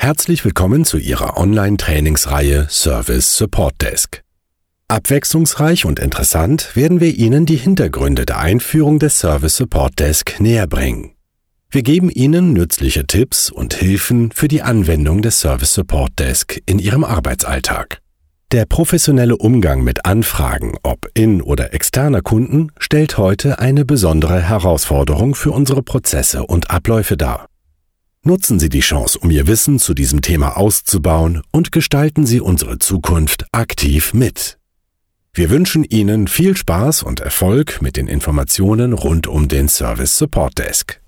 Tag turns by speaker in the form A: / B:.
A: Herzlich willkommen zu Ihrer Online-Trainingsreihe Service Support Desk. Abwechslungsreich und interessant werden wir Ihnen die Hintergründe der Einführung des Service Support Desk näherbringen. Wir geben Ihnen nützliche Tipps und Hilfen für die Anwendung des Service Support Desk in Ihrem Arbeitsalltag. Der professionelle Umgang mit Anfragen, ob in- oder externer Kunden, stellt heute eine besondere Herausforderung für unsere Prozesse und Abläufe dar. Nutzen Sie die Chance, um Ihr Wissen zu diesem Thema auszubauen und gestalten Sie unsere Zukunft aktiv mit. Wir wünschen Ihnen viel Spaß und Erfolg mit den Informationen rund um den Service Support Desk.